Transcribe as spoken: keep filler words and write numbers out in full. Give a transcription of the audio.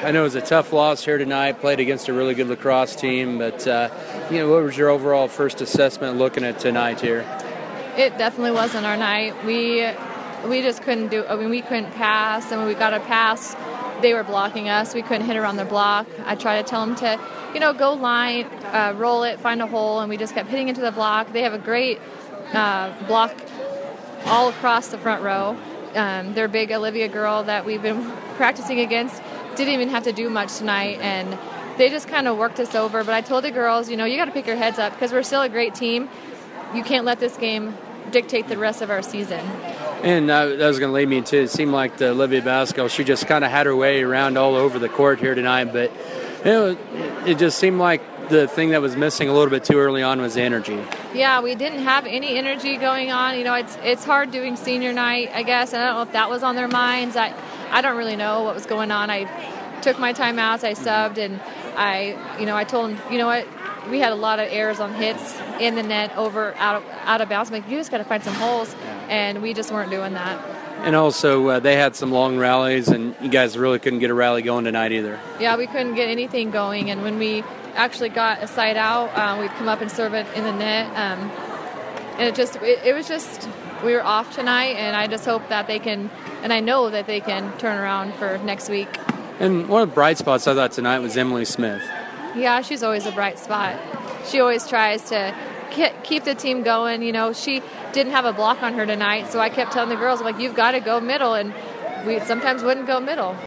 I know it was a tough loss here tonight, played against a really good lacrosse team, but, uh, you know, what was your overall first assessment looking at tonight here? It definitely wasn't our night. We we just couldn't do, I mean, we couldn't pass, and when we got a pass, they were blocking us. We couldn't hit around their block. I tried to tell them to, you know, go line, uh, roll it, find a hole, and we just kept hitting into the block. They have a great uh, block all across the front row. Um, their big Olivia girl that we've been practicing against didn't even have to do much tonight, and they just kind of worked us over. But I told the girls, you know, you got to pick your heads up because we're still a great team. You can't let this game dictate the rest of our season. And uh, that was going to lead me into, it seemed like the Olivia Basco, she just kind of had her way around all over the court here tonight, but you know, it just seemed like the thing that was missing a little bit too early on was the energy. Yeah, we didn't have any energy going on. You know, it's it's hard doing senior night, I guess, and I don't know if that was on their minds. I, I don't really know what was going on. I took my timeouts, I subbed, and I, you know, I told them, you know what, we had a lot of errors on hits in the net, over, out of, out of bounds. I'm like, you just got to find some holes, and we just weren't doing that. And also, uh, they had some long rallies, and you guys really couldn't get a rally going tonight either. Yeah, we couldn't get anything going, and when we actually got a side out, uh, we'd come up and serve it in the net, um, and it just, it, it was just, we were off tonight, and I just hope that they can, and I know that they can turn around for next week. And one of the bright spots I thought tonight was Emily Smith. Yeah, she's always a bright spot. She always tries to keep the team going. You know, she didn't have a block on her tonight, so I kept telling the girls, like, you've got to go middle, and we sometimes wouldn't go middle.